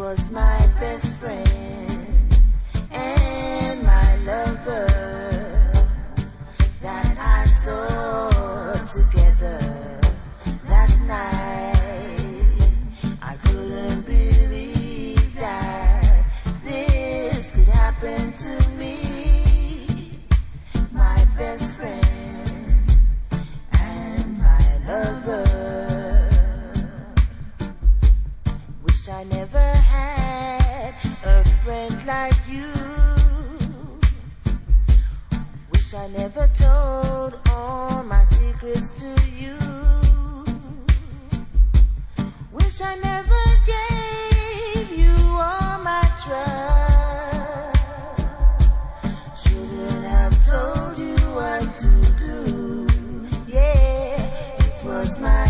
was my best friend and my lover that I saw together that night. I couldn't believe that this could happen to me, my best friend and my lover. Wish I never had a friend like you. Wish I never told all my secrets to you. Wish I never gave you all my trust. Shouldn't have told you what to do. Yeah, it was my